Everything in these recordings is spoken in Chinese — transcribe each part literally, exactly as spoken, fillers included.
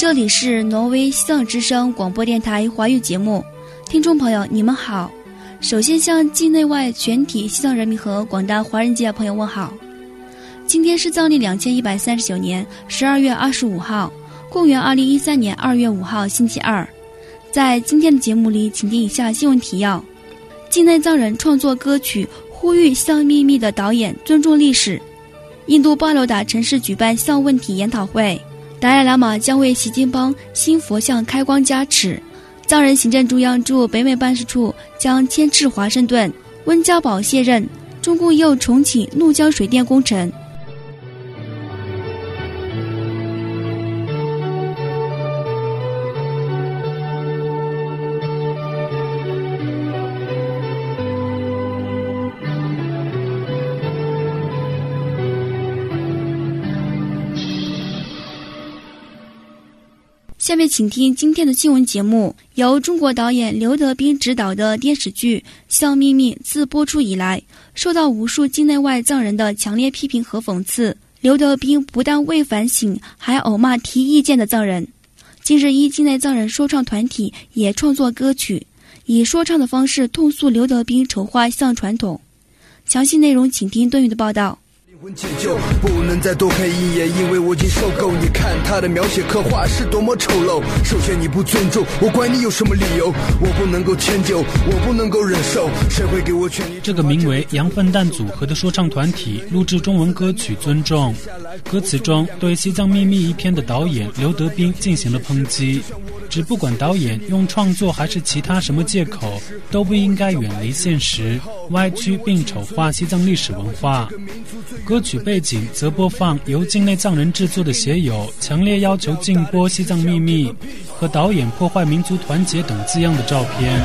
这里是挪威西藏之声广播电台华语节目，听众朋友你们好。首先向境内外全体西藏人民和广大华人界朋友问好。今天是藏历两千一百三十九年十二月二十五号，公元二零一三年二月五号星期二。在今天的节目里，请听以下新闻提要：境内藏人创作歌曲呼吁西藏秘密的导演尊重历史；印度巴罗达城市举办西藏问题研讨会；达赖喇嘛将为习近邦新佛像开光加持；藏人行政中央驻北美办事处将迁至华盛顿；温家宝卸任；中共又重启怒江水电工程。下面请听今天的新闻节目。由中国导演刘德斌执导的电视剧《西藏秘密》自播出以来，受到无数境内外藏人的强烈批评和讽刺。刘德斌不但未反省，还偶骂提意见的藏人。近日，一境内藏人说唱团体也创作歌曲，以说唱的方式痛诉刘德斌丑化西藏传统。详细内容请听顿语的报道。 解救不能再多看一眼，因为我已经受够。你看他的描写刻画是多么丑陋。首先你不尊重，我管你有什么理由，我不能够迁就，我不能够忍受，谁会给我权利？ 这个名为羊粪蛋组合的说唱团体录制中文歌曲《尊重》，歌词中对《西藏秘密》一篇的导演刘德斌进行了抨击，只不管导演用创作还是其他什么借口，都不应该远离现实，歪曲并丑化西藏历史文化。歌曲背景则播放由境内藏人制作的写有强烈要求禁播西藏秘密和导演破坏民族团结等字样的照片。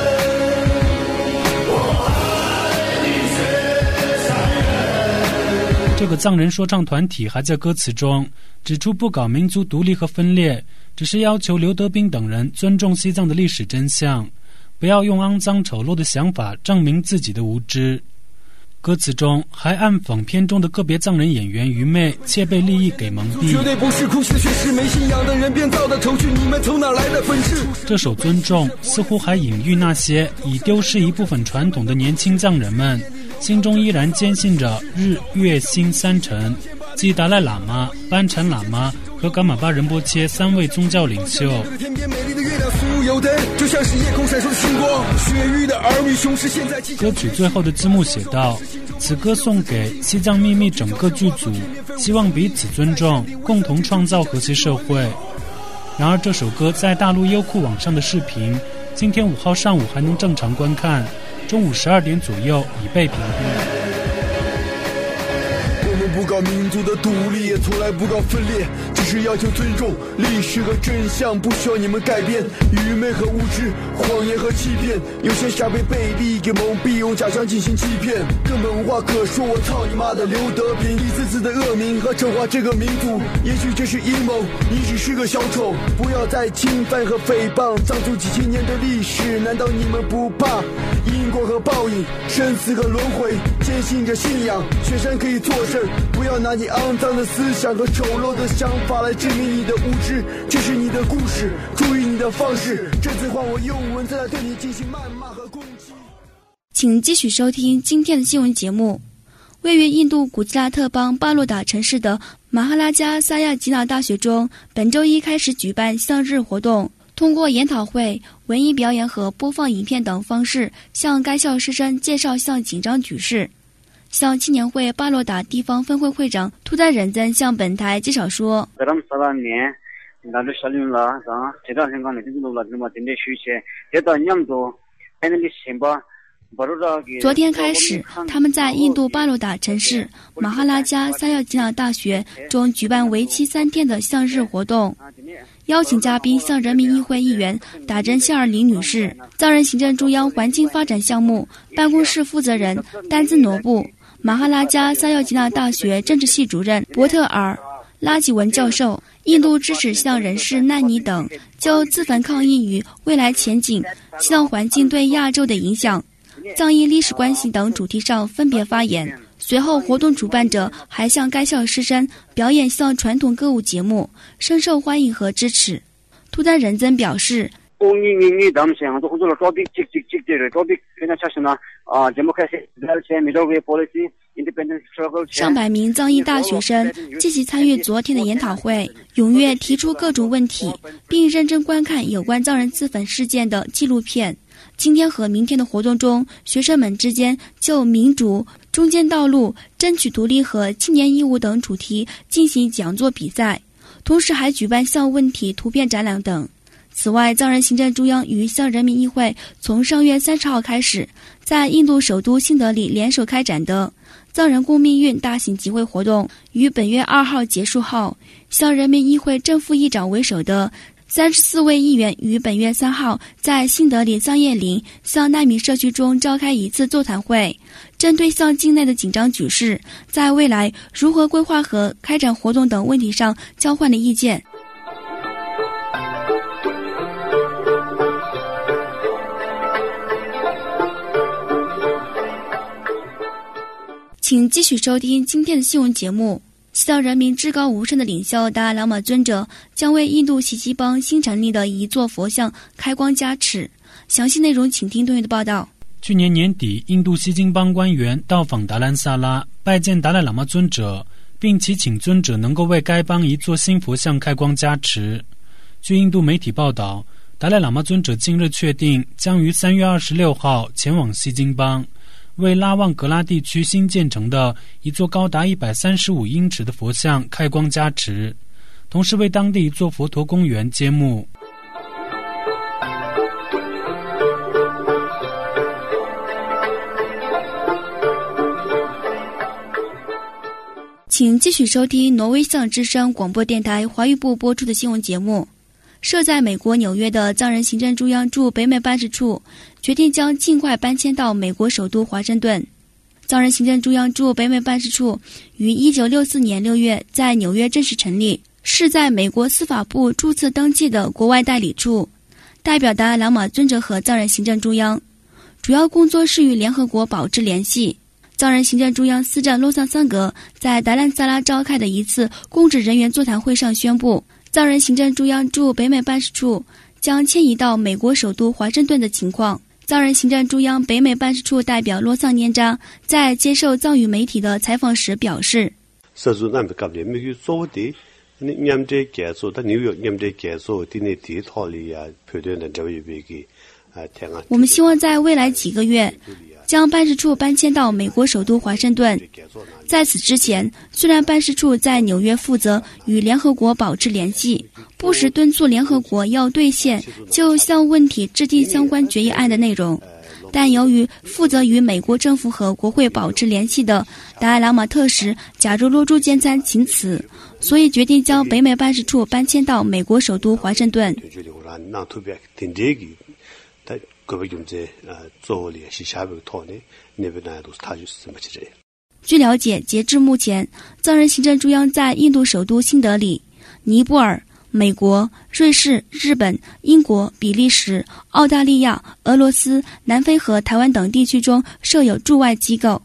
这个藏人说唱团体还在歌词中指出，不搞民族独立和分裂，只是要求刘德斌等人尊重西藏的历史真相，不要用肮脏丑陋的想法证明自己的无知。歌词中还暗讽片中的个别藏人演员愚昧且被利益给蒙蔽。 绝对不是空虚的学识，没信仰的人编造的程序，你们从哪来的本事？ 这首《尊重》似乎还隐喻那些已丢失一部分传统的年轻藏人们，心中依然坚信着日月星三神，即达赖喇嘛、班禅喇嘛和噶玛巴仁波切三位宗教领袖。 天边美丽的月亮酥油的，就像是夜空闪烁的星光。血域的儿女雄狮现在。 歌曲最后的字幕写道：此歌送给西藏秘密整个剧组，希望彼此尊重，共同创造和谐社会。然而这首歌在大陆优酷网上的视频，今天五号上午还能正常观看，中午十二点左右已被屏蔽。 不搞民族的独立，也从来不搞分裂，只是要求尊重历史和真相，不需要你们改变。愚昧和无知，谎言和欺骗，有些傻被卑鄙给蒙蔽，用假象进行欺骗，根本无话可说。我操你妈的刘德斌，一次次的恶名和丑化这个民族，也许这是阴谋，你只是个小丑。不要再侵犯和诽谤藏族几千年的历史，难道你们不怕因果和报应，生死和轮回？坚信着信仰，雪山可以作证。不要拿你肮脏的思想和丑陋的想法来证明你的无知，这是你的故事，注意你的方式。这次换我用文字来对你进行谩骂和攻击。 请继续收听今天的新闻节目。位于印度古吉拉特邦巴洛达城市的马哈拉加萨亚吉纳大学中，本周一开始举办西藏日活动，通过研讨会、文艺表演和播放影片等方式，向该校师生介绍西藏紧张局势。西藏青年会巴洛达地方分会会长图丹仁赞向本台介绍说：昨天开始，他们在印度巴洛达城市马哈拉加萨亚吉纳大学中举办为期三天的西藏日活动，邀请嘉宾向人民议会议员打针谢尔林女士、藏人行政中央环境发展项目办公室负责人丹兹诺布、马哈拉加萨亚吉纳大学政治系主任伯特尔拉吉文教授、印度支持西藏人士难尼等，就自焚抗议与未来前景、西藏环境对亚洲的影响、藏印历史关系等主题上分别发言。 随后，活动主办者还向该校师生表演像传统歌舞节目，深受欢迎和支持。图丹仁增表示，上百名藏裔大学生积极参与昨天的研讨会，踊跃提出各种问题，并认真观看有关藏人自焚事件的纪录片。今天和明天的活动中，学生们之间就民主、中间道路、争取独立和青年义务等主题进行讲座比赛，同时还举办像问题图片展览等。此外，藏人行政中央与藏人民议会从上月三十号开始，在印度首都新德里联手开展的藏人共命运大型集会活动，于本月二号结束后，像人民议会正副议长为首的三十四位议员于本月三号在新德里藏叶林向奈米社区中召开一次座谈会，针对向境内的紧张局势，在未来如何规划和开展活动等问题上交换了意见。请继续收听今天的新闻节目。西藏人民至高无上的领袖达赖喇嘛尊者将为印度西西邦新成立的一座佛像开光加持。详细内容请听东岳的报道。 去年年底，印度西金邦官员到访达兰萨拉，拜见达赖喇嘛尊者，并祈请尊者能够为该邦一座新佛像开光加持。据印度媒体报道，达赖喇嘛尊者近日确定将于三月二十六号前往西金邦，为拉旺格拉地区新建成的一座高达一百三十五英尺的佛像开光加持，同时为当地一座佛陀公园揭幕。 请继续收听挪威藏之声广播电台华语部播出的新闻节目。设在美国纽约的藏人行政中央驻北美办事处决定将尽快搬迁到美国首都华盛顿。藏人行政中央驻北美办事处于一九六四年六月在纽约正式成立，是在美国司法部注册登记的国外代理处，代表达赖喇嘛尊者和藏人行政中央，主要工作是与联合国保持联系。藏人行政中央司长洛桑桑格在达兰萨拉召开的一次公职人员座谈会上宣布，藏人行政中央驻北美办事处将迁移到美国首都华盛顿的情况。藏人行政中央北美办事处代表罗桑年扎在接受藏语媒体的采访时表示，我们希望在未来几个月将办事处搬迁到美国首都华盛顿。在此之前，虽然办事处在纽约负责与联合国保持联系，不时敦促联合国要兑现就项问题制定相关决议案的内容，但由于负责与美国政府和国会保持联系的达赖喇嘛特使假如洛珠坚参请辞，所以决定将北美办事处搬迁到美国首都华盛顿。据了解，截至目前，藏人行政中央在印度首都新德里、尼泊尔、美国、瑞士、日本、英国、比利时、澳大利亚、俄罗斯、南非和台湾等地区中设有驻外机构。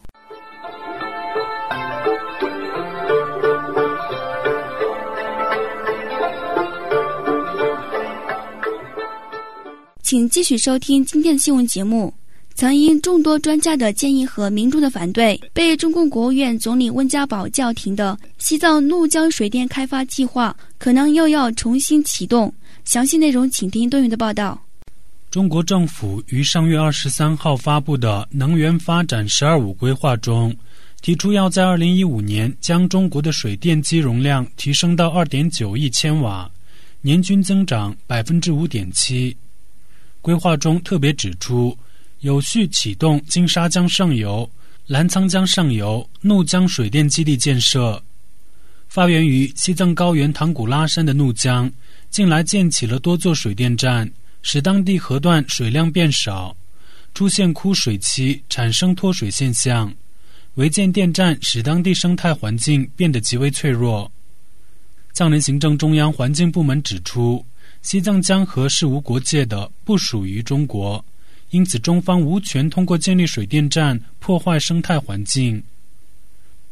请继续收听今天的新闻节目。曾因众多专家的建议和民众的反对，被中共国务院总理温家宝叫停的西藏怒江水电开发计划可能又要重新启动。详细内容请听东云的报道。 中国政府于上月二十三号发布的能源发展十二五规划中，提出要在二零一五年将中国的水电机容量提升到二点九亿千瓦，年均增长百分之五点七。规划中特别指出，有序启动金沙江上游、澜沧江上游、怒江水电基地建设。发源于西藏高原唐古拉山的怒江，近来建起了多座水电站，使当地河段水量变少，出现枯水期，产生脱水现象。违建电站使当地生态环境变得极为脆弱。藏人行政中央环境部门指出，西藏江河是无国界的，不属于中国，因此中方无权通过建立水电站破坏生态环境。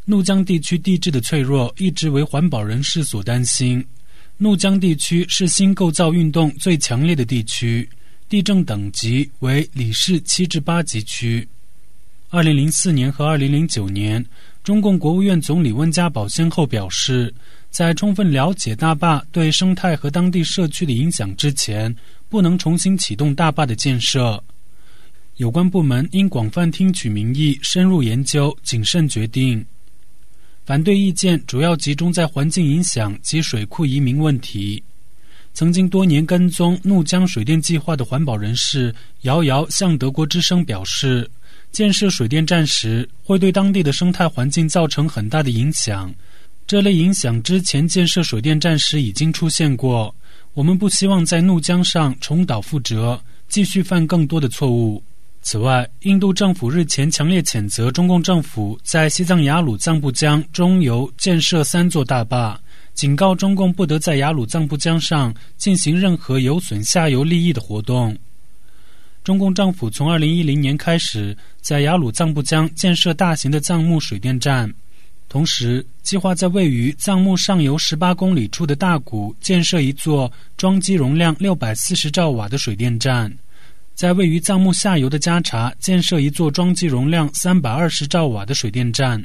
怒江地区地质的脆弱一直为环保人士所担心。怒江地区是新构造运动最强烈的地区，地震等级为里氏七至八级区。二零零四年和二零零九年，中共国务院总理温家宝先后表示，在充分了解大坝对生态和当地社区的影响之前，不能重新启动大坝的建设。有关部门应广泛听取民意，深入研究，谨慎决定。反对意见主要集中在环境影响及水库移民问题。曾经多年跟踪怒江水电计划的环保人士姚瑶向德国之声表示，建设水电站时会对当地的生态环境造成很大的影响，这类影响之前建设水电站时已经出现过，我们不希望在怒江上重蹈覆辙，继续犯更多的错误。此外，印度政府日前强烈谴责中共政府在西藏雅鲁藏布江中游建设三座大坝，警告中共不得在雅鲁藏布江上进行任何有损下游利益的活动。中共政府从二零一零年开始在雅鲁藏布江建设大型的藏木水电站，同时计划在位于藏木上游十八公里处的大谷建设一座装机容量六百四十兆瓦的水电站，在位于藏木下游的加查建设一座装机容量三百二十兆瓦的水电站。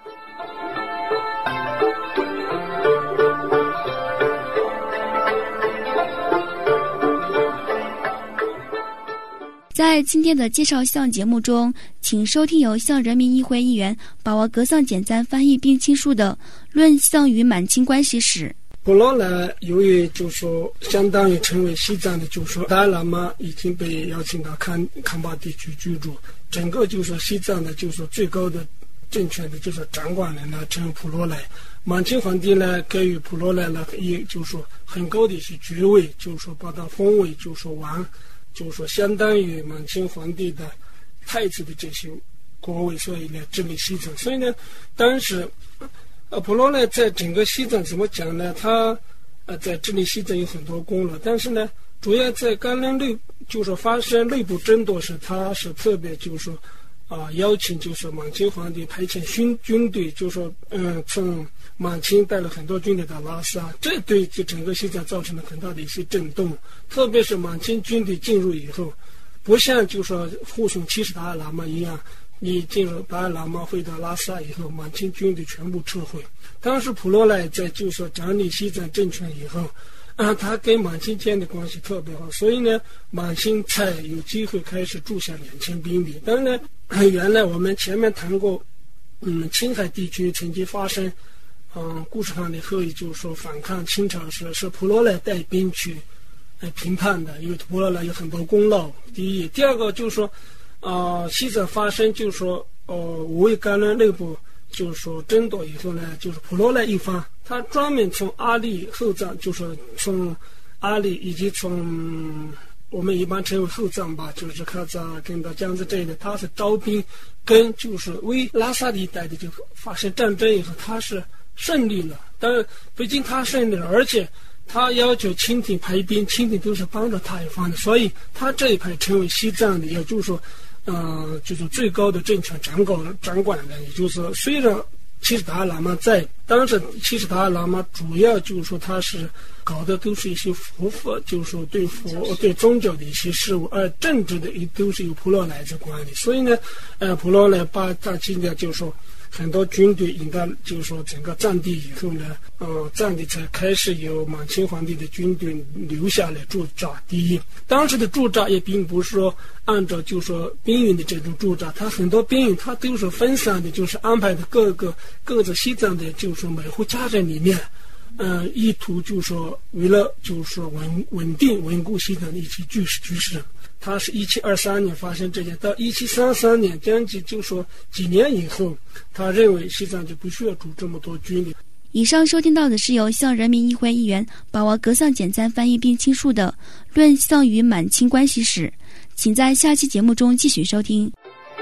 在今天的介绍西藏节目中，请收听由西藏人民议会议员把握格桑简赞翻译并倾述的《论西藏与满清关系史》。 普罗呢，由于就说相当于成为西藏的，就说达赖喇嘛已经被邀请到康康巴地区居住，整个就说西藏的就说最高的政权的就是掌管人呢称普罗莱。满清皇帝呢给予普罗莱呢也就说很高的一些爵位，就说把他封为就说王，就说相当于满清皇帝的太子的这些国位，所以呢治理西藏。所以呢当时呃，普罗莱在整个西藏怎么讲呢？他呃在治理西藏有很多功劳，但是呢，主要在甘霖内就是说发生内部争夺时，他是特别就是说啊、呃、邀请就是满清皇帝派遣军军队，就是说嗯从满清带了很多军队到拉萨，这对就整个西藏造成了很大的一些震动。特别是满清军队进入以后，不像就是说护送七十达赖喇嘛一样。你进入达赖喇嘛回到拉萨以后，满清军队全部撤回。当时普罗莱在就说掌理西藏政权以后，啊，他跟满清间的关系特别好，所以呢，满清才有机会开始驻下两千兵力。当然，原来我们前面谈过，嗯，青海地区曾经发生，嗯，固始汗的后裔就是说反抗清朝时，是普罗莱带兵去，来评判的，因为普罗莱有很多功劳。第一，第二个就是说。啊、呃，西藏发生就是说，呃，五位甘霖内部就是说争夺以后呢，就是普罗莱一方，他专门从阿里后藏，就是从阿里以及从我们一般称为后藏吧，就是喀扎跟到江孜这一带，他是招兵跟就是为拉萨地带的就发生战争以后，他是胜利了，但是不仅他胜利了，而且。他要求清廷派兵，清廷都是帮着他一方的，所以他这一派成为西藏的，也就是说，呃，就是最高的政权掌管掌管人，也就是说，虽然七十达赖喇嘛在，当时七十达赖喇嘛主要就是说他是搞的都是一些佛佛，就是说对佛对宗教的一些事务，而政治的也都是由普罗莱在管理，所以呢，呃，普罗莱把他今天就是说。很多军队引到就是说整个藏地以后呢，呃，藏地才开始由满清皇帝的军队留下来驻扎。第一，当时的驻扎也并不是说按照就是说兵营的这种驻扎，它很多兵营它都是分散的，就是安排的各个各个西藏的，就是说每户家人里面，呃，意图就是说为了就是说稳稳定稳固西藏的一些局势局势。他是一七二三年发生这件，到一七三三年将近就说几年以后，他认为西藏就不需要驻这么多军力。 以上收听到的是由西藏人民议会议员把握格桑简赞翻译并倾述的《论西藏与满清关系史》，请在下期节目中继续收听。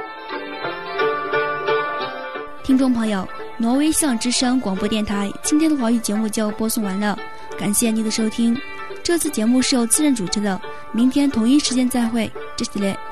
听众朋友，挪威西藏之声广播电台今天的华语节目就播送完了，感谢您的收听。这次节目是由自任主持的，明天同一时间再会，这是嘞。